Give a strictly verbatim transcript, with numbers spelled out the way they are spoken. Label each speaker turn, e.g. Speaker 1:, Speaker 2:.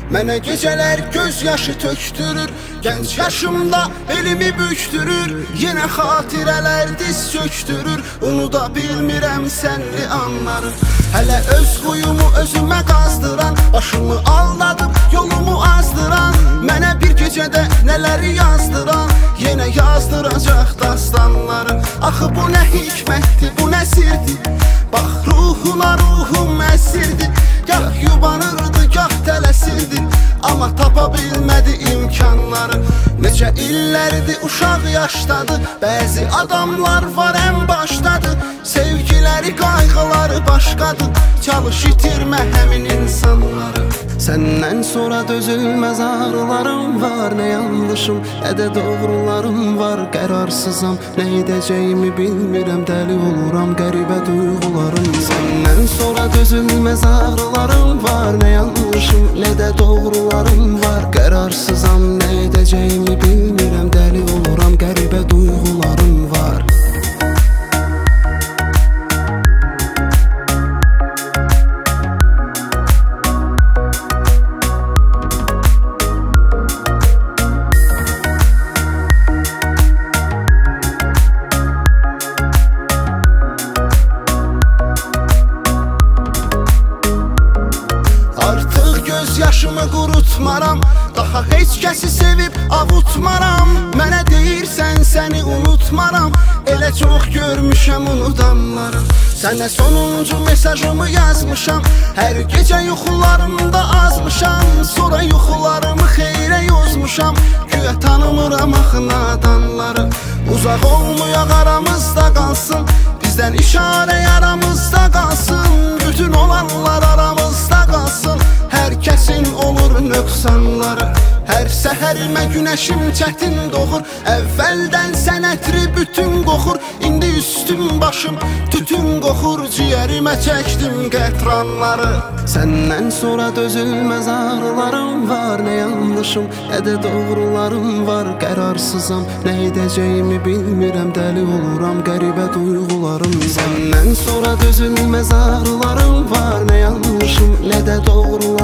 Speaker 1: Mənə gecələr göz yaşı tökdürür, gənc yaşımda elimi büktürür, yenə xatirələr diz çöktürür, unuda bilmirəm sənli anları. Hələ öz quyumu özümə qazdıran, başımı aldadıb yolumu azdıran, mənə bir gecədə nələri yazdıran, yenə yazdıracaq dastanları. Axı bu nə hikmətdir, bu nə sirdir, bax ruhuna ruhum əsirdi, gah yubanırdı, gah tələsirdi, amma tapa bilmədi imkanları. Necə illərdir uşaq yaşdadır, bəzi adamlar var ən başdadır, sevgiləri qayğıları başqadır, çalış itirmə həmin insanları. Səndən sonra dözülməz ağrılarım var, nə yanlışım, nə də doğrularım var. Qərarsızam, nə edəcəyimi bilmirəm, dəli oluram, qəribə duyğularım. Səndən sonra dözülməz ağrılarım var, nə yanlışım, nə də doğrularım var. Qərarsızam, nə edəcəyimi bilmirəm, dəli oluram, qəribə duyğularım var. Yaşımı qurutmaram, daha heç kəsi sevib avutmaram. Mənə deyirsən səni unutmaram, elə çox görmüşəm unudanları. Sənə sonuncu mesajımı yazmışam, hər gecə yuxularımda azmışam, sonra yuxularımı xeyrə yozmuşam, güya tanımıram axı nadanları. Uzaq olmayaq aramızda qalsın, bizdən işarə yaramızda qalsın, bütün olanlar aramızda qalsın. Hər kəsin olur nöqsanları, hər səhərimə günəşim çətin doğur, əvvəldən sənətri bütün qoxur, indi üstüm başım tütün qoxur, ciyərimə çəkdim qətranları. Səndən sonra dözülməz ağrılarım var, nə yanlışım, nə də doğrularım var. Qərarsızam, nə edəcəyimi bilmirəm, dəli oluram, qəribə duyğularım. Səndən sonra dözülməz ağrılarım var, nə yanlışım, nə də doğrularım